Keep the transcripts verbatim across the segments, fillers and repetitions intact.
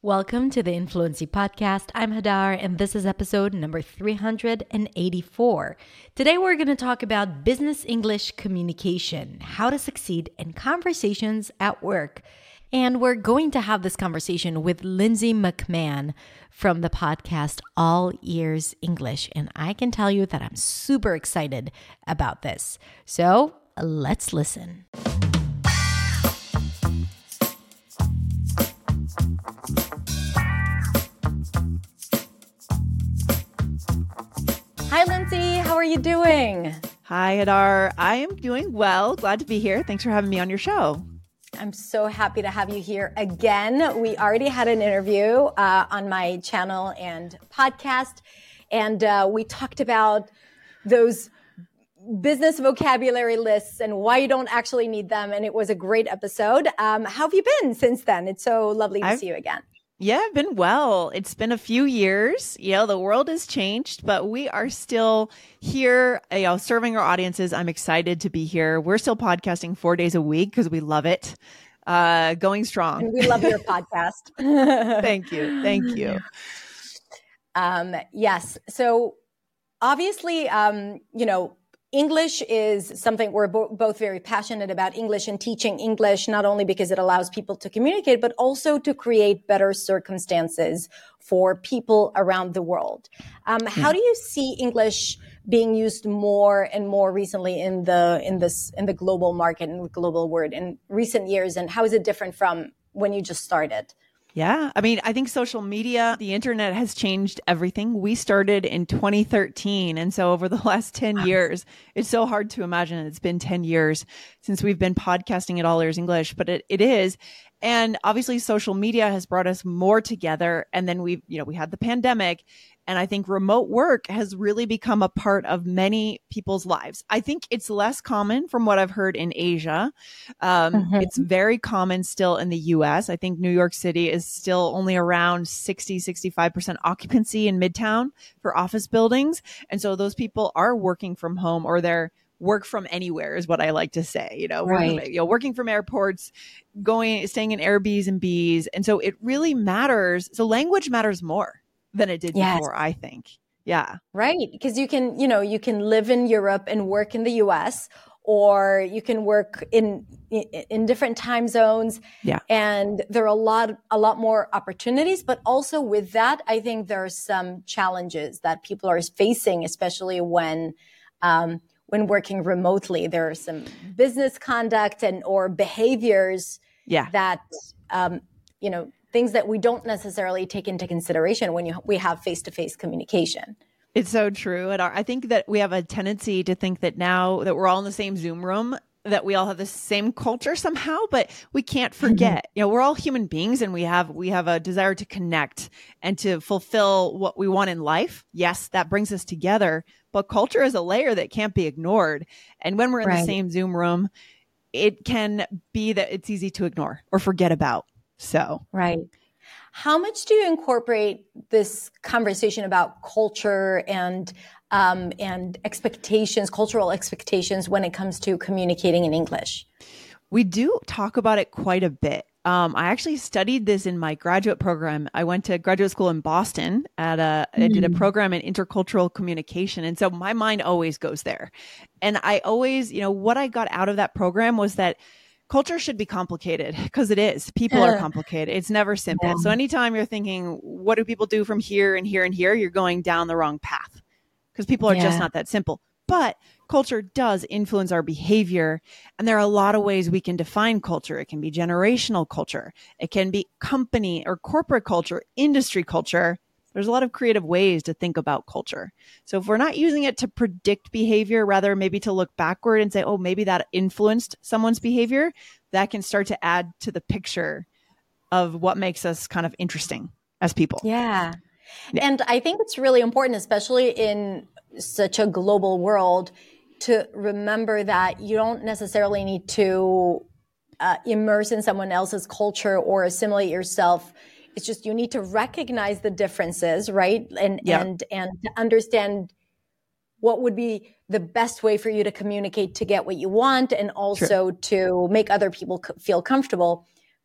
Welcome to the Influency Podcast. I'm Hadar, and this is episode number three hundred eighty-four. Today, we're going to talk about business English communication, how to succeed in conversations at work. And we're going to have this conversation with Lindsay McMahon from the podcast All Ears English. And I can tell you that I'm super excited about this. So let's listen. Hi, Lindsay. How are you doing? Hi, Hadar. I am doing well. Glad to be here. Thanks for having me on your show. I'm so happy to have you here again. We already had an interview uh, on my channel and podcast, and uh, we talked about those business vocabulary lists and why you don't actually need them, and it was a great episode. Um, how have you been since then? It's so lovely to I've- see you again. Yeah, I've been well. It's been a few years. You know, the world has changed, but we are still here, you know, serving our audiences. I'm excited to be here. We're still podcasting four days a week because we love it. Uh, going strong. And we love your podcast. Thank you. Thank you. Um, yes. So obviously, um, you know, English is something we're bo- both very passionate about, English and teaching English, not only because it allows people to communicate, but also to create better circumstances for people around the world. Um, yeah. How do you see English being used more and more recently in the in this in the global market and global world in recent years, and how is it different from when you just started? Yeah. I mean, I think social media, the internet has changed everything. We started in twenty thirteen. And so over the last ten years, it's so hard to imagine it's been ten years since we've been podcasting at All Ears English, but it, it is. And obviously social media has brought us more together. And then we've, you know, we had the pandemic. And I think remote work has really become a part of many people's lives. I think it's less common from what I've heard in Asia. Um, mm-hmm. It's very common still in the U S. I think New York City is still only around sixty, sixty-five percent occupancy in Midtown for office buildings. And so those people are working from home, or they're work from anywhere is what I like to say, you know, right. working, you know, working from airports, going, staying in Airbnbs and Bs. And so it really matters. So language matters more than it did yes. before, I think. Yeah. Right. Because you can, you know, you can live in Europe and work in the U S, or you can work in, in, in different time zones. Yeah. And there are a lot, a lot more opportunities, but also with that, I think there are some challenges that people are facing, especially when, um, when working remotely. There are some business conduct and, or behaviors yeah. that, um, you know, things that we don't necessarily take into consideration when you, we have face-to-face communication. It's so true. And I think that we have a tendency to think that now that we're all in the same Zoom room, that we all have the same culture somehow, but we can't forget, you know, we're all human beings, and we have, we have a desire to connect and to fulfill what we want in life. Yes, that brings us together, but culture is a layer that can't be ignored. And when we're in right. the same Zoom room, it can be that it's easy to ignore or forget about. So, right. How much do you incorporate this conversation about culture and um, and expectations, cultural expectations, when it comes to communicating in English? We do talk about it quite a bit. Um, I actually studied this in my graduate program. I went to graduate school in Boston at a, mm. I did a program in intercultural communication. And so my mind always goes there. And I always, you know, what I got out of that program was that culture should be complicated, because it is. People are complicated. It's never simple. Yeah. So anytime you're thinking, what do people do from here and here and here, you're going down the wrong path, because people are yeah. just not that simple. But culture does influence our behavior. And there are a lot of ways we can define culture. It can be generational culture. It can be company or corporate culture, industry culture. There's a lot of creative ways to think about culture. So if we're not using it to predict behavior, rather maybe to look backward and say, oh, maybe that influenced someone's behavior, that can start to add to the picture of what makes us kind of interesting as people. Yeah. yeah. And I think it's really important, especially in such a global world, to remember that you don't necessarily need to uh, immerse in someone else's culture or assimilate yourself. It's just you need to recognize the differences, right? And yep. and and to understand what would be the best way for you to communicate to get what you want, and also True. to make other people feel comfortable.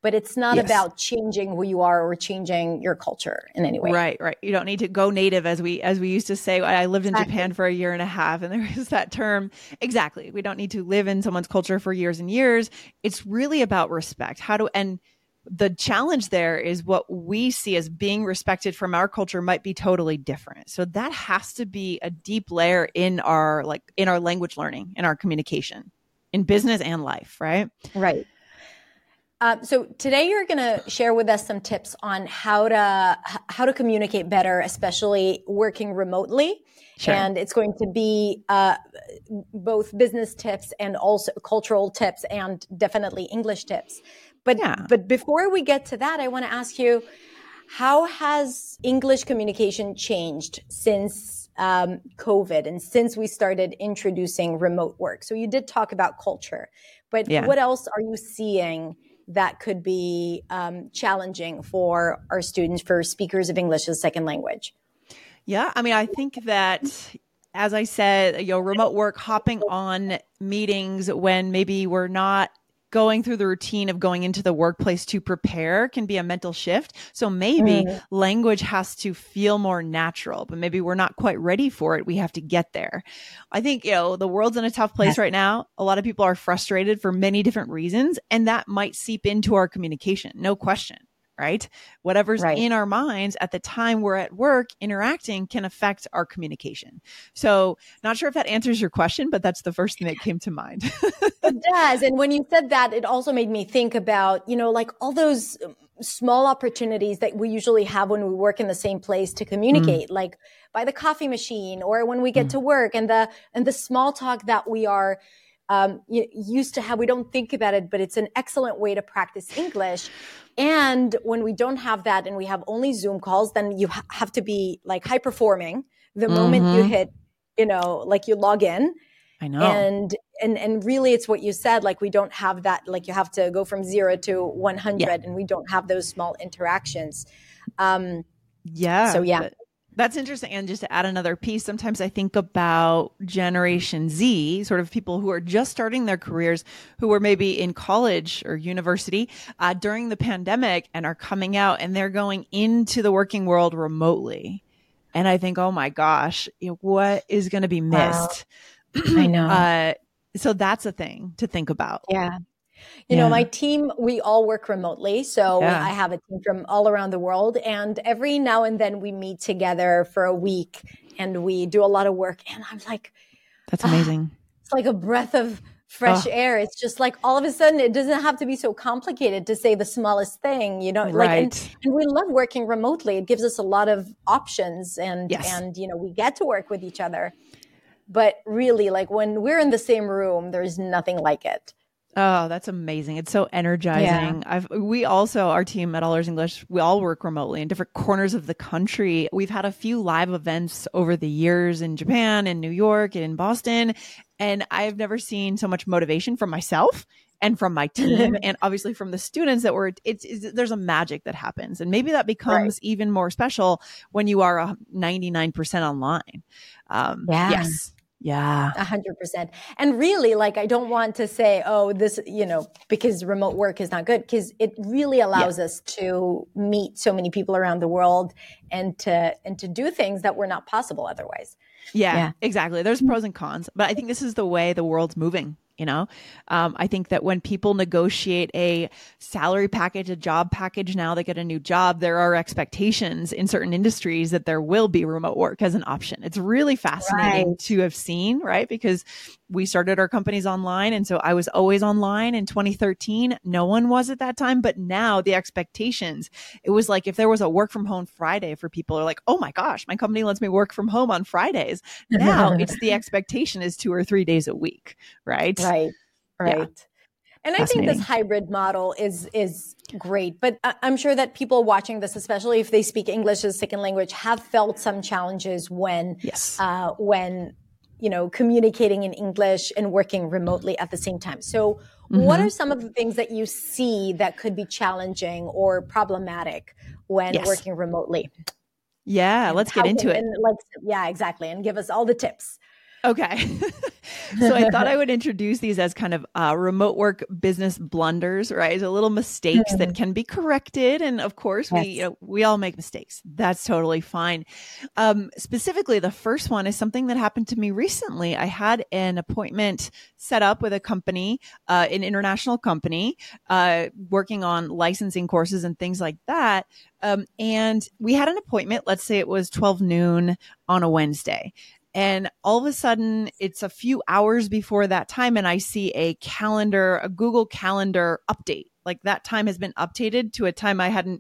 but it's not Yes. about changing who you are or changing your culture in any way. Right, right. You don't need to go native as we as we used to say. I lived in Exactly. Japan for a year and a half, and there is that term. Exactly. We don't need to live in someone's culture for years and years. It's really about respect. How to and the challenge there is what we see as being respected from our culture might be totally different. So that has to be a deep layer in our like in our language learning, in our communication, in business and life, right? Right. Uh, so today you're going to share with us some tips on how to how to communicate better, especially working remotely. Sure. And it's going to be uh, both business tips and also cultural tips and definitely English tips. But Yeah. but before we get to that, I want to ask you, how has English communication changed since um, COVID and since we started introducing remote work? So you did talk about culture, but Yeah. what else are you seeing that could be um, challenging for our students, for speakers of English as a second language? Yeah, I mean, I think that, as I said, you know, remote work, hopping on meetings when maybe we're not going through the routine of going into the workplace to prepare can be a mental shift. So maybe Mm. language has to feel more natural, but maybe we're not quite ready for it. We have to get there. I think, you know, the world's in a tough place Yes. right now. A lot of people are frustrated for many different reasons, and that might seep into our communication. No question. Right? Whatever's Right. in our minds at the time we're at work interacting can affect our communication. So not sure if that answers your question, but that's the first thing that came to mind. It does. And when you said that, it also made me think about, you know, like all those small opportunities that we usually have when we work in the same place to communicate, mm. like by the coffee machine or when we get mm. to work, and the and the small talk that we are um, used to have. We don't think about it, but it's an excellent way to practice English. And when we don't have that and we have only Zoom calls, then you ha- have to be like high performing the mm-hmm. moment you hit, you know, like you log in. I know. And, and, and really it's what you said, like we don't have that, like you have to go from zero to one hundred yeah. and we don't have those small interactions. Um, yeah. So yeah. But- That's interesting. And just to add another piece, sometimes I think about Generation Z, sort of people who are just starting their careers, who were maybe in college or university uh, during the pandemic and are coming out and they're going into the working world remotely. And I think, oh my gosh, you know, what is going to be missed? Wow. I know. uh, so that's a thing to think about. Yeah. You yeah. know, my team, we all work remotely. So Yeah. I have a team from all around the world. And every now and then we meet together for a week and we do a lot of work. And I'm like, that's amazing. Ah, it's like a breath of fresh oh. air. It's just like all of a sudden, it doesn't have to be so complicated to say the smallest thing, you know, right. like, and, and we love working remotely. It gives us a lot of options and, yes. and, you know, we get to work with each other. But really, like when we're in the same room, there's nothing like it. Oh, that's amazing. It's so energizing. Yeah. I've, we also, our team at All Ears English, we all work remotely in different corners of the country. We've had a few live events over the years in Japan, in New York, and in Boston. And I've never seen so much motivation from myself and from my team and obviously from the students that were, it's, it's there's a magic that happens. And maybe that becomes right. even more special when you are ninety-nine percent online. Um, yeah. Yes. Yeah. A hundred percent. And really, like, I don't want to say, oh, this, you know, because remote work is not good, because it really allows yeah. us to meet so many people around the world and to, and to do things that were not possible otherwise. Yeah, yeah, exactly. There's pros and cons, but I think this is the way the world's moving. You know, um, I think that when people negotiate a salary package, a job package, now they get a new job, there are expectations in certain industries that there will be remote work as an option. It's really fascinating right. to have seen, right? Because we started our companies online. And so I was always online in twenty thirteen. No one was at that time. But now the expectations, it was like if there was a work from home Friday for people are like, oh my gosh, my company lets me work from home on Fridays. Now it's the expectation is two or three days a week, right? Right, right. Yeah. And I think this hybrid model is is great, but I'm sure that people watching this, especially if they speak English as a second language, have felt some challenges when, yes. uh, when, you know, communicating in English and working remotely at the same time. So mm-hmm. what are some of the things that you see that could be challenging or problematic when yes. working remotely? Yeah, and let's get into can, it. And like, yeah, exactly. And give us all the tips. Okay. So I thought I would introduce these as kind of uh, remote work business blunders, right? So little mistakes that can be corrected. And of course, we, Yes. you know, we all make mistakes. That's totally fine. Um, specifically, the first one is something that happened to me recently. I had an appointment set up with a company, uh, an international company, uh, working on licensing courses and things like that. Um, and we had an appointment, let's say it was twelve noon on a Wednesday. And all of a sudden, it's a few hours before that time, and I see a calendar, a Google Calendar update. Like that time has been updated to a time I hadn't,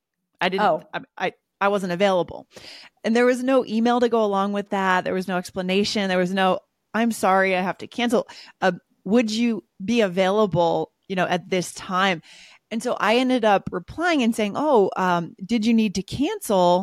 I didn't, Oh. I, I, I wasn't available. And there was no email to go along with that. There was no explanation. There was no, I'm sorry, I have to cancel. Uh, would you be available, you know, at this time? And so I ended up replying and saying, oh, um, did you need to cancel?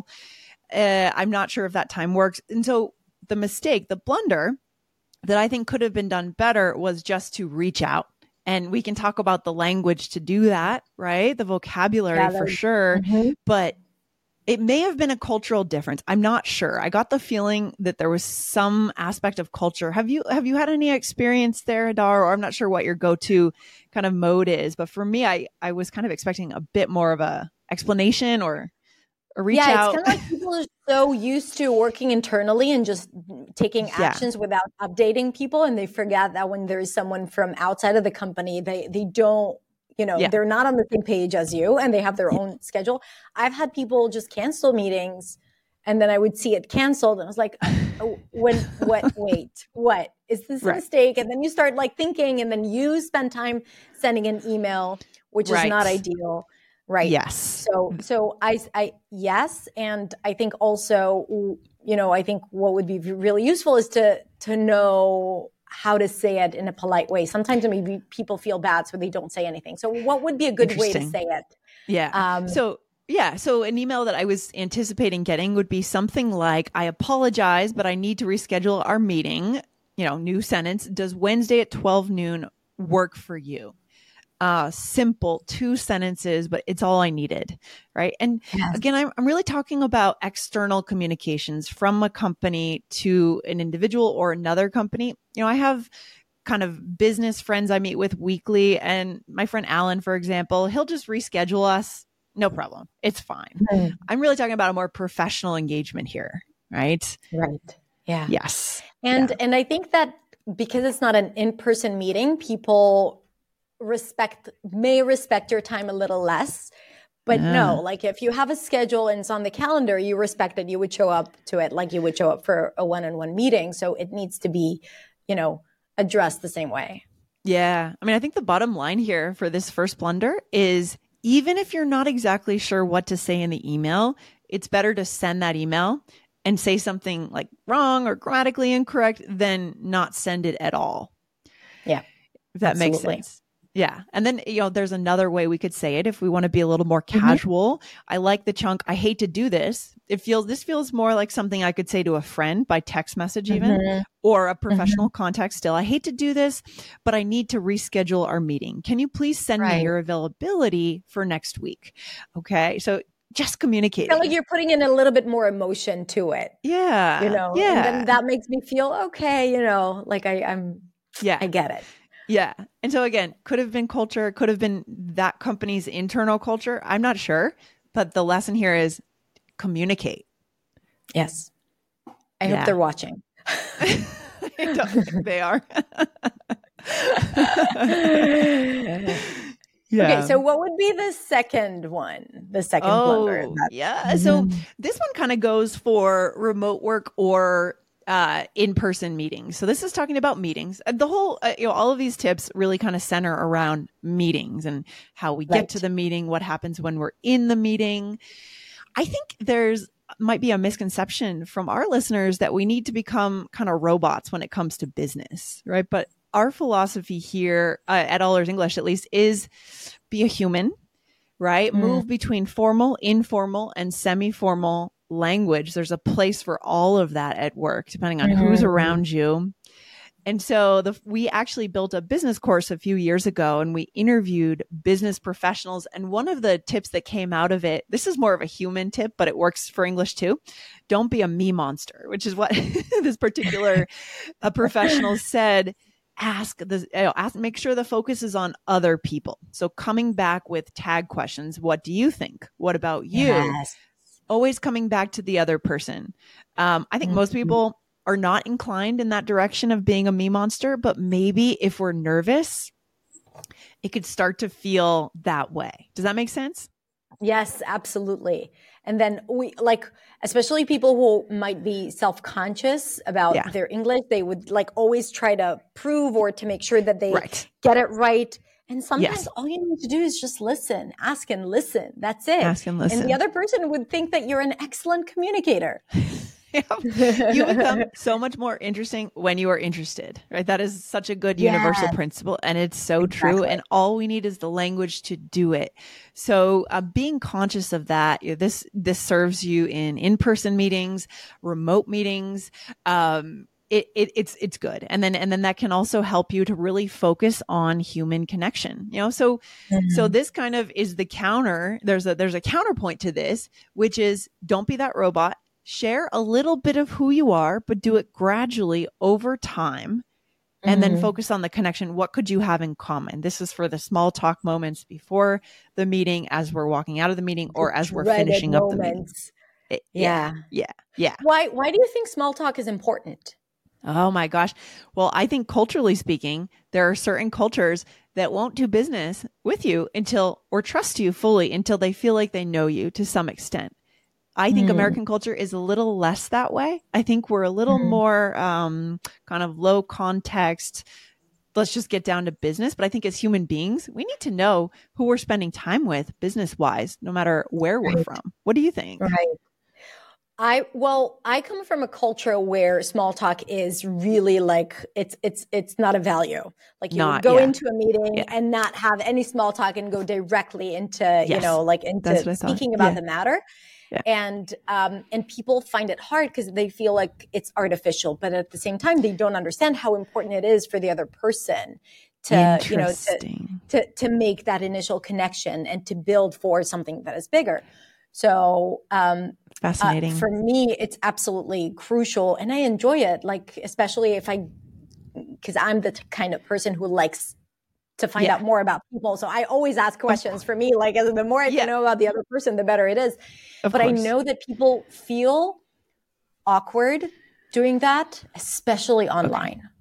Uh, I'm not sure if that time works. And so the mistake, the blunder that I think could have been done better was just to reach out. And we can talk about the language to do that, right? The vocabulary Yeah, for that- sure. Mhm. But it may have been a cultural difference. I'm not sure. I got the feeling that there was some aspect of culture. Have you have you had any experience there, Hadar? Or I'm not sure what your go-to kind of mode is. But for me, I, I was kind of expecting a bit more of a explanation or a reach yeah, out. it's kind of like people are so used to working internally and just taking Yeah. actions without updating people, and they forget that when there is someone from outside of the company, they they don't, you know, Yeah. they're not on the same page as you, and they have their own schedule. I've had people just cancel meetings, and then I would see it canceled, and I was like, oh, when what? Wait, what is this a Right. mistake? And then you start like thinking, and then you spend time sending an email, which is not Right. ideal. Right. Yes. So, so I, I, yes. And I think also, you know, I think what would be really useful is to, to know how to say it in a polite way. Sometimes maybe people feel bad, so they don't say anything. So what would be a good way to Interesting. say it? Yeah. Um, so yeah. So an email that I was anticipating getting would be something like, I apologize, but I need to reschedule our meeting. You know, new sentence. Does Wednesday at twelve noon work for you? Uh, simple, two sentences, but it's all I needed. Right. And Yes. again, I'm, I'm really talking about external communications from a company to an individual or another company. You know, I have kind of business friends I meet with weekly, and my friend Alan, for example, he'll just reschedule us. No problem. It's fine. Mhm. I'm really talking about a more professional engagement here. Right. Right. Yeah. Yes. And, Yeah. and I think that because it's not an in-person meeting, people respect, may respect your time a little less. But Yeah. no, like if you have a schedule and it's on the calendar, you respect it. You would show up to it like you would show up for a one-on-one meeting. So it needs to be, you know, addressed the same way. Yeah. I mean, I think the bottom line here for this first blunder is, even if you're not exactly sure what to say in the email, it's better to send that email and say something like wrong or grammatically incorrect than not send it at all. Yeah. If that makes Absolutely. sense. Yeah. And then, you know, there's another way we could say it if we want to be a little more casual. I like the chunk. I hate to do this. It feels, this feels more like something I could say to a friend by text message even, Mhm. or a professional context still. I hate to do this, but I need to reschedule our meeting. Can you please send Right. me your availability for next week? Okay. So just I communicating. feel like you're putting in a little bit more emotion to it, yeah. you know, Yeah. and then that makes me feel okay, you know, like I, I'm, yeah. I get it. Yeah. And so again, could have been culture, could have been that company's internal culture. I'm not sure. But the lesson here is communicate. Yes. I Yeah. hope they're watching. I don't think they are. Yeah. Okay, so what would be the second one? The second oh, blunder. That- yeah. So this one kind of goes for remote work or uh, in-person meetings. So this is talking about meetings. Uh, The whole, uh, you know, all of these tips really kind of center around meetings and how we get Right. to the meeting, what happens when we're in the meeting. I think there's might be a misconception from our listeners that we need to become kind of robots when it comes to business, right? But our philosophy here uh, at All Ears English, at least, is be a human, right? Mm. Move between formal, informal, and semi-formal language. There's a place for all of that at work, depending on who's Mhm. around you. And so the, we actually built a business course a few years ago, and we interviewed business professionals. And one of the tips that came out of it, this is more of a human tip, but it works for English too. Don't be a me monster, which is what this particular uh, professional said. Ask the, you know, ask, make sure the focus is on other people. So coming back with tag questions, what do you think? What about you? Yes. Always coming back to the other person. Um, I think mm-hmm. most people are not inclined in that direction of being a me monster, but maybe if we're nervous, it could start to feel that way. Does that make sense? Yes, absolutely. And then we like, especially people who might be self-conscious about yeah. their English, they would like always try to prove or to make sure that they right. get it right. And sometimes yes. all you need to do is just listen, ask and listen. That's it. Ask and listen. And the other person would think that you're an excellent communicator. You become so much more interesting when you are interested, right? That is such a good yes. universal principle, and it's so exactly. true. And all we need is the language to do it. So uh, being conscious of that, you know, this this serves you in in-person meetings, remote meetings. Um, it, it it's it's good, and then and then that can also help you to really focus on human connection. You know, so mm-hmm. so this kind of is the counter. There's a there's a counterpoint to this, which is don't be that robot. Share a little bit of who you are, but do it gradually over time, and mm-hmm. then focus on the connection. What could you have in common? This is for the small talk moments before the meeting, as we're walking out of the meeting, or as we're finishing up the meeting. It, yeah. yeah, yeah, yeah. Why? Why do you think small talk is important? Oh my gosh. Well, I think culturally speaking, there are certain cultures that won't do business with you until, or trust you fully until they feel like they know you to some extent. I think mm. American culture is a little less that way. I think we're a little mm. more um, kind of low context. Let's just get down to business. But I think as human beings, we need to know who we're spending time with business wise, no matter where we're right. from. What do you think? Right. I, well, I come from a culture where small talk is really like, it's, it's, it's not a value. Like you not, go yeah. into a meeting yeah. and not have any small talk and go directly into, yes. you know, like into speaking about yeah. the matter. Yeah. And um, and people find it hard because they feel like it's artificial, but at the same time, they don't understand how important it is for the other person to you know to, to to make that initial connection and to build for something that is bigger. So um, fascinating. Uh, for me, it's absolutely crucial, and I enjoy it. Like especially if I, because I'm the kind of person who likes to find yeah. out more about people. So I always ask questions. For me, like as the more I yeah. know about the other person, the better it is. Of but course. I know that people feel awkward doing that, especially online. Okay.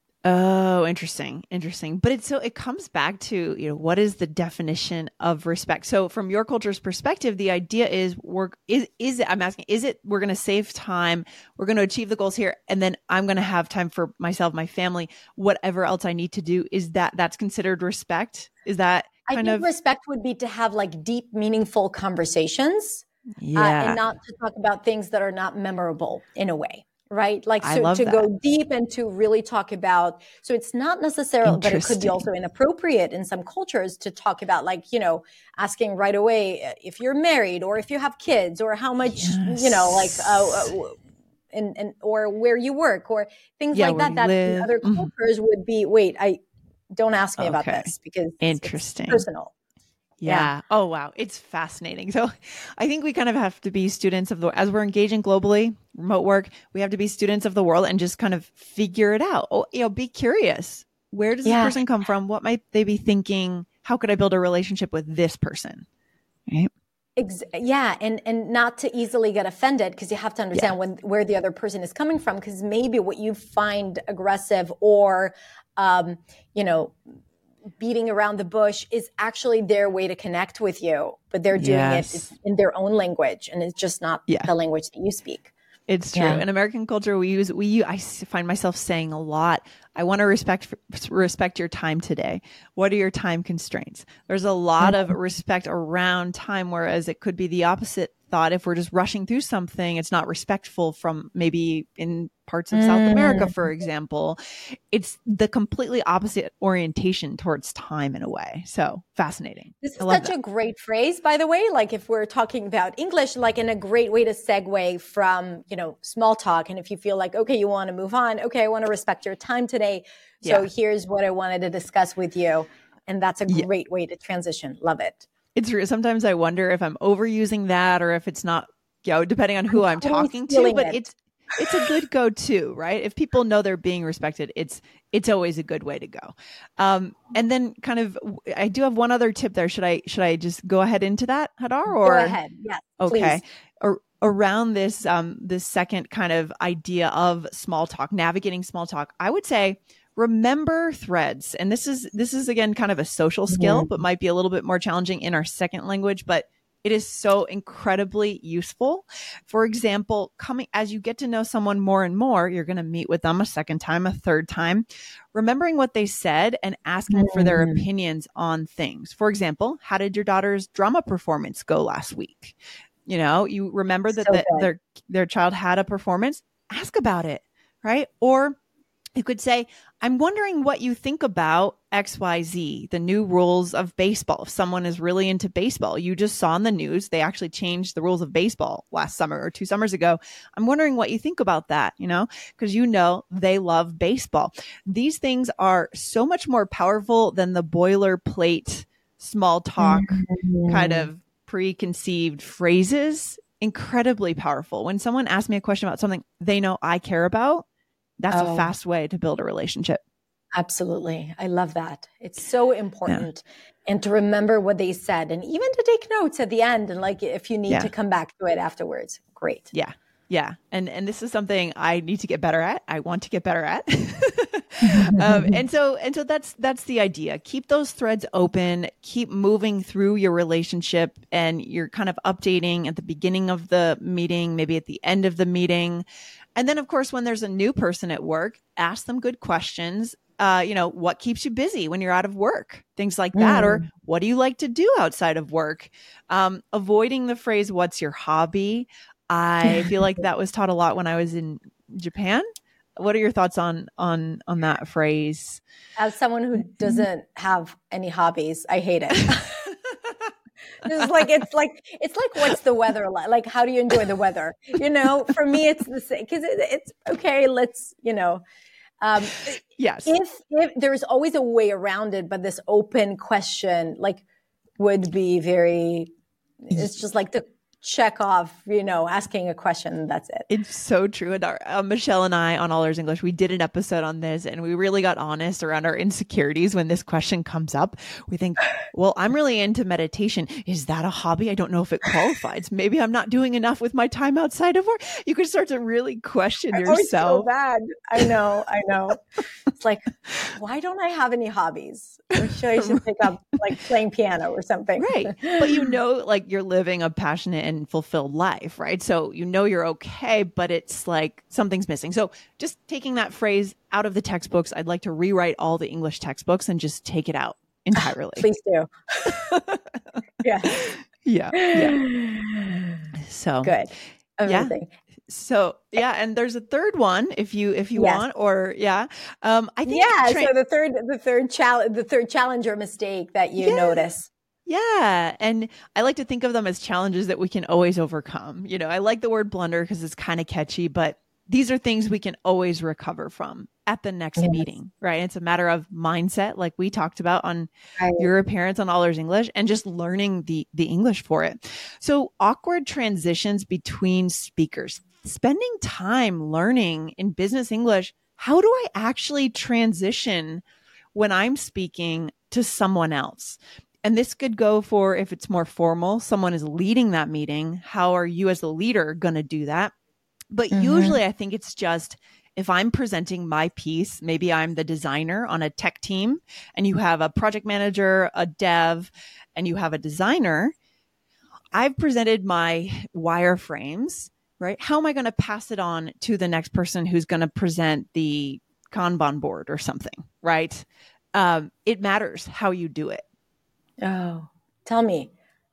Oh, interesting. Interesting. But it's so it comes back to, you know, what is the definition of respect? So from your culture's perspective, the idea is we're is is it I'm asking, is it we're gonna save time, we're gonna achieve the goals here, and then I'm gonna have time for myself, my family, whatever else I need to do. Is that that's considered respect? Is that kind I think of respect would be to have like deep, meaningful conversations yeah. uh, and not to talk about things that are not memorable in a way. Right? Like so to that. go deep and to really talk about, so it's not necessarily, but it could be also inappropriate in some cultures to talk about like, you know, asking right away if you're married or if you have kids or how much, yes. you know, like, uh, uh, and, and, or where you work or things yeah, like that, that live. in other cultures mm-hmm. would be, wait, I don't ask me okay. about this because Interesting. It's personal. Yeah. yeah. Oh, wow. It's fascinating. So I think we kind of have to be students of the, as we're engaging globally, remote work, we have to be students of the world and just kind of figure it out. Oh, you know, be curious. Where does yeah. this person come from? What might they be thinking? How could I build a relationship with this person? Right. Ex- yeah. And, and not to easily get offended because you have to understand yeah. when, where the other person is coming from. Because maybe what you find aggressive or, um, you know, beating around the bush is actually their way to connect with you, but they're doing yes. it in their own language and it's just not yeah. the language that you speak. It's true. Yeah. In American culture, we use, we, I find myself saying a lot, I want to respect, respect your time today. What are your time constraints? There's a lot mm-hmm. of respect around time, whereas it could be the opposite thought if we're just rushing through something, it's not respectful from maybe in parts of mm. South America, for example. It's the completely opposite orientation towards time in a way. So fascinating. This is such that. a great phrase, by the way. Like if we're talking about English, like in a great way to segue from, you know, small talk. And if you feel like, okay, you want to move on. Okay, I want to respect your time today. So yeah. here's what I wanted to discuss with you. And that's a great yeah. way to transition. Love it. It's true. Sometimes I wonder if I'm overusing that or if it's not, you know, depending on who I'm, I'm talking to, but it. it's, it's a good go-to, right? If people know they're being respected, it's, it's always a good way to go. Um, and then kind of, I do have one other tip there. Should I, should I just go ahead into that, Hadar? Or go ahead. Yeah. Okay. Please. Or, around this, um, this second kind of idea of small talk, navigating small talk, I would say, remember threads. And this is, this is again, kind of a social skill, mm-hmm. but might be a little bit more challenging in our second language, but it is so incredibly useful. For example, coming as you get to know someone more and more, you're going to meet with them a second time, a third time, remembering what they said and asking mm-hmm. for their opinions on things. For example, how did your daughter's drama performance go last week? You know, you remember that so the, their, their child had a performance, ask about it, right? Or you could say, I'm wondering what you think about X Y Z, the new rules of baseball. If someone is really into baseball, you just saw in the news, they actually changed the rules of baseball last summer or two summers ago. I'm wondering what you think about that, you know, because you know they love baseball. These things are so much more powerful than the boilerplate, small talk, mm-hmm. kind of preconceived phrases. Incredibly powerful. When someone asks me a question about something they know I care about, that's oh. a fast way to build a relationship. Absolutely. I love that. It's so important. Yeah. And to remember what they said and even to take notes at the end. And like, if you need yeah. to come back to it afterwards, great. Yeah. Yeah. And, and this is something I need to get better at. I want to get better at. um, and so, and so that's, that's the idea. Keep those threads open, keep moving through your relationship, and you're kind of updating at the beginning of the meeting, maybe at the end of the meeting. And then, of course, when there's a new person at work, ask them good questions. Uh, you know, what keeps you busy when you're out of work? Things like that. Mm. Or what do you like to do outside of work? Um, avoiding the phrase, what's your hobby? I feel like that was taught a lot when I was in Japan. What are your thoughts on, on, on that phrase? As someone who doesn't have any hobbies, I hate it. It's like, it's like, it's like, what's the weather like? Like, how do you enjoy the weather? You know, for me, it's the same, because it, it's okay. Let's, you know, um, yes. If, if there's always a way around it, but this open question, like, would be very, it's just like the check off, you know, asking a question. That's it. It's so true. And our, uh, Michelle and I on All Ears English, we did an episode on this and we really got honest around our insecurities when this question comes up. We think, well, I'm really into meditation. Is that a hobby? I don't know if it qualifies. Maybe I'm not doing enough with my time outside of work. You can start to really question yourself. Oh, so bad. I know. I know. It's like, why don't I have any hobbies? Or should I should pick up like playing piano or something? Right. But you know, like you're living a passionate and fulfilled life, right? So you know you're okay, but it's like something's missing. So just taking that phrase out of the textbooks, I'd like to rewrite all the English textbooks and just take it out entirely. Please do. Yeah. Yeah. Yeah. So good. Amazing. Yeah. So yeah, and there's a third one if you if you yes. want, or yeah, um, I think yeah. Tra- so the third the third challenge the third challenge or mistake that you yeah. notice. Yeah. And I like to think of them as challenges that we can always overcome. You know, I like the word blunder because it's kind of catchy, but these are things we can always recover from at the next yes. meeting, right? It's a matter of mindset, like we talked about on right. Your Appearance on All Ears English, and just learning the, the English for it. So awkward transitions between speakers, spending time learning in business English. How do I actually transition when I'm speaking to someone else? And this could go for if it's more formal, someone is leading that meeting. How are you as the leader going to do that? But mm-hmm. usually I think it's just if I'm presenting my piece, maybe I'm the designer on a tech team and you have a project manager, a dev, and you have a designer. I've presented my wireframes, right? How am I going to pass it on to the next person who's going to present the Kanban board or something, right? Um, it matters how you do it. Oh, tell me,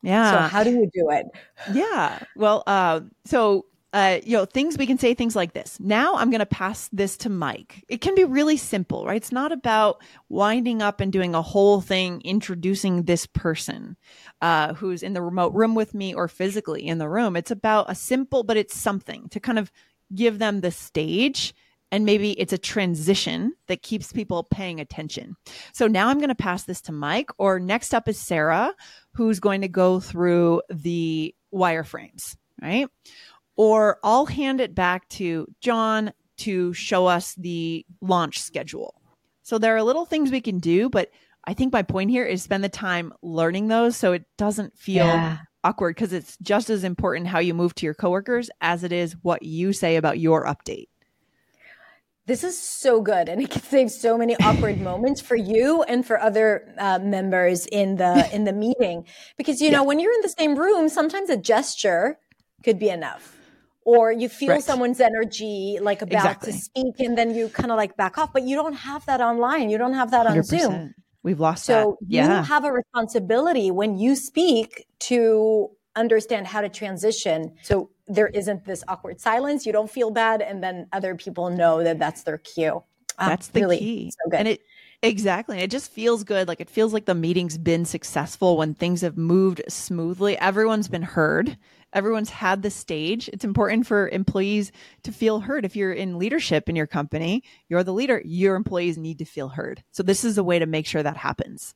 Yeah. So how do you do it? Yeah. Well, uh, so, uh, you know, things we can say things like this. Now I'm going to pass this to Mike. It can be really simple, right? It's not about winding up and doing a whole thing, introducing this person uh, who's in the remote room with me or physically in the room. It's about a simple, but it's something to kind of give them the stage. And maybe it's a transition that keeps people paying attention. So now I'm going to pass this to Mike, or next up is Sarah, who's going to go through the wireframes, right? Or I'll hand it back to John to show us the launch schedule. So there are little things we can do, but I think my point here is spend the time learning those so it doesn't feel yeah. awkward, because it's just as important how you move to your coworkers as it is what you say about your update. This is so good, and it can save so many awkward moments for you and for other uh, members in the in the meeting. Because, you know, yeah. when you're in the same room, sometimes a gesture could be enough. Or you feel right. someone's energy like about exactly. to speak, and then you kind of like back off. But you don't have that online. You don't have that on Zoom. We've lost so that. So yeah. you have a responsibility when you speak to understand how to transition. So there isn't this awkward silence. You don't feel bad. And then other people know that that's their cue. That's um, the really, key. So good. And it exactly. It just feels good. Like it feels like the meeting's been successful when things have moved smoothly. Everyone's been heard. Everyone's had the stage. It's important for employees to feel heard. If you're in leadership in your company, you're the leader, your employees need to feel heard. So this is a way to make sure that happens.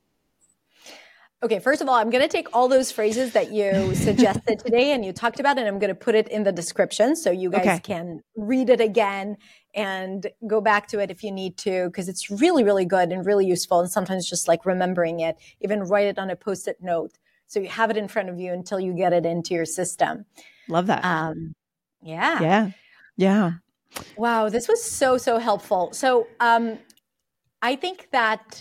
Okay, first of all, I'm going to take all those phrases that you suggested today and you talked about, and I'm going to put it in the description so you guys okay. can read it again and go back to it if you need to, because it's really, really good and really useful. And sometimes just like remembering it, even write it on a Post-it note so you have it in front of you until you get it into your system. Love that. Um, yeah. Yeah. Yeah. Wow, this was so, so helpful. So um, I think that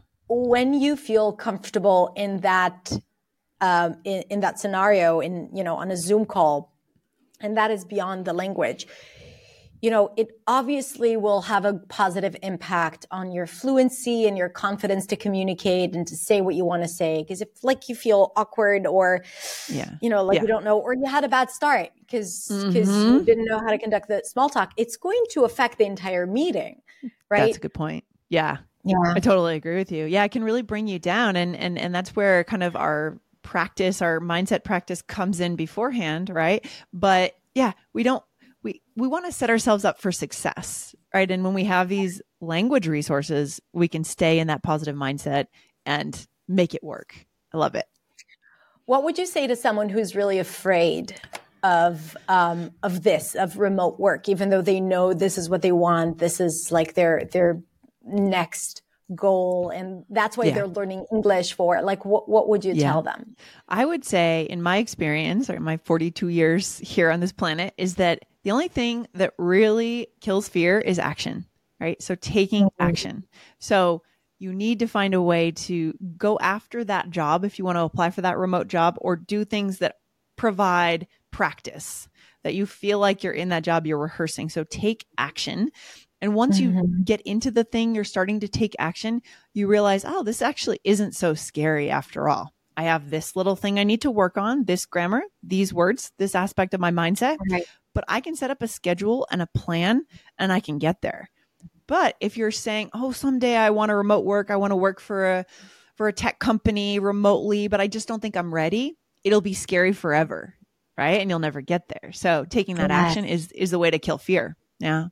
when you feel comfortable in that um, in, in that scenario, in you know, on a Zoom call, and that is beyond the language, you know, it obviously will have a positive impact on your fluency and your confidence to communicate and to say what you want to say. Because if like you feel awkward or, yeah. you know, like yeah. you don't know, or you had a bad start because because mm-hmm. you didn't know how to conduct the small talk, it's going to affect the entire meeting, right? That's a good point. Yeah. Yeah. I totally agree with you. Yeah, it can really bring you down. And and and that's where kind of our practice, our mindset practice comes in beforehand, right? But yeah, we don't we we want to set ourselves up for success, right? And when we have these language resources, we can stay in that positive mindset and make it work. I love it. What would you say to someone who's really afraid of um of this, of remote work, even though they know this is what they want, this is like their their next goal, and that's why yeah. they're learning English for? Like, what what would you yeah. tell them? I would say, in my experience, or my forty-two years here on this planet, is that the only thing that really kills fear is action, right? So taking mm-hmm. action. So you need to find a way to go after that job if you want to apply for that remote job, or do things that provide practice, that you feel like you're in that job, you're rehearsing. So take action. And once you mm-hmm. get into the thing, you're starting to take action, you realize, oh, this actually isn't so scary after all. I have this little thing I need to work on, this grammar, these words, this aspect of my mindset, right. but I can set up a schedule and a plan and I can get there. But if you're saying, oh, someday I want to remote work, I want to work for a, for a tech company remotely, but I just don't think I'm ready, it'll be scary forever, right? And you'll never get there. So taking that yes. action is, is the way to kill fear. Yeah.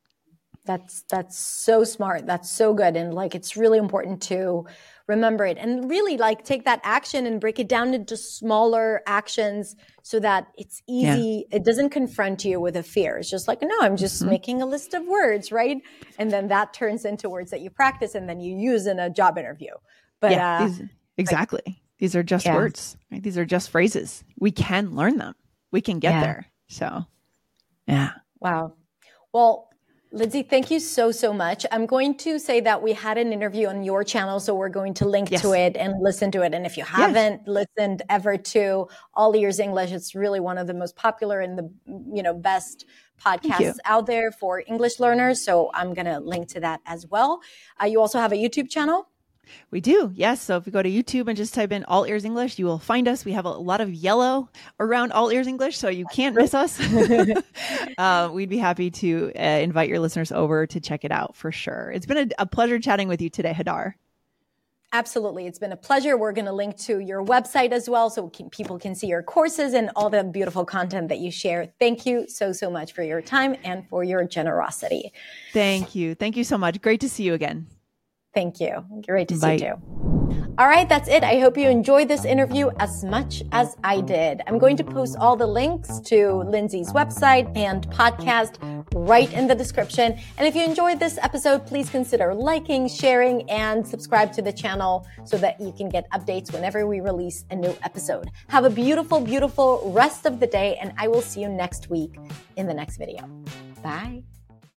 That's that's so smart. That's so good. And like, it's really important to remember it and really like take that action and break it down into smaller actions so that it's easy. Yeah. It doesn't confront you with a fear. It's just like, no, I'm just mm-hmm. making a list of words, right? And then that turns into words that you practice and then you use in a job interview. But yeah, uh, these, exactly. Like, these are just yeah. words, right? These are just phrases. We can learn them. We can get yeah. there. So, yeah. Wow. Well, Lindsay, thank you so, so much. I'm going to say that we had an interview on your channel, so we're going to link yes. to it and listen to it. And if you haven't yes. listened ever to All Ears English, it's really one of the most popular and the you know best podcasts out there for English learners. So I'm going to link to that as well. Uh, you also have a YouTube channel? We do, yes. So if you go to YouTube and just type in All Ears English, you will find us. We have a lot of yellow around All Ears English, so you can't miss us. uh, we'd be happy to uh, invite your listeners over to check it out for sure. It's been a, a pleasure chatting with you today, Hadar. Absolutely. It's been a pleasure. We're going to link to your website as well so can, people can see your courses and all the beautiful content that you share. Thank you so, so much for your time and for your generosity. Thank you. Thank you so much. Great to see you again. Thank you. Great to Bye. see you too. All right, that's it. I hope you enjoyed this interview as much as I did. I'm going to post all the links to Lindsay's website and podcast right in the description. And if you enjoyed this episode, please consider liking, sharing, and subscribe to the channel so that you can get updates whenever we release a new episode. Have a beautiful, beautiful rest of the day, and I will see you next week in the next video. Bye.